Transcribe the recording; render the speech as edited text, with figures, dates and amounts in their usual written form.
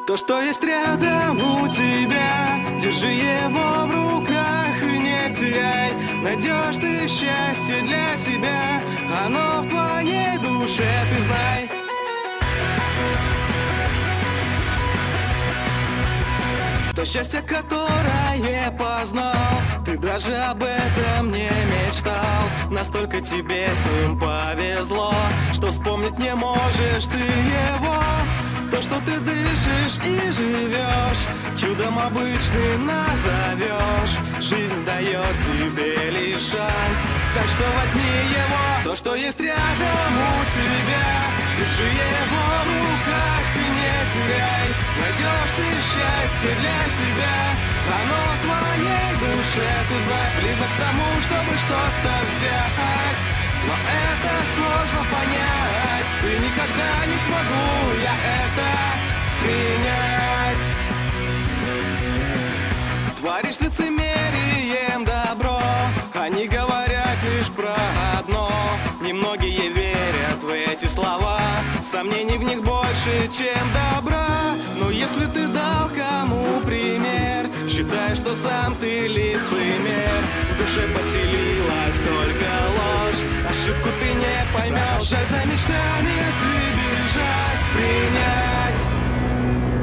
То, что есть рядом у тебя, держи его в руках и не теряй. Найдешь ты счастье для себя, оно в твоей душе, ты знай. То счастье, которое познал, ты даже об этом не мечтал. Настолько тебе с ним повезло, что вспомнить не можешь ты его. То, что ты дышишь и живешь, чудом обычным назовешь. Жизнь дает тебе лишь шанс, так что возьми его. То, что есть рядом у тебя, держи его в руках и не теряй. Найдешь ты счастье для себя, оно в твоей душе, ты знай. Близок к тому, чтобы что-то взять, но это сложно понять, и никогда не смогу я это принять. Творишь лицемерием добро, они говорят лишь про одно. Немногие верят в эти слова, сомнений в них больше, чем добра. Но если ты дал кому пример, считай, что сам ты лицемер. В душе поселилась только ложь, ошибку ты не поймешь. Жаль, за мечтами ты бежать принять.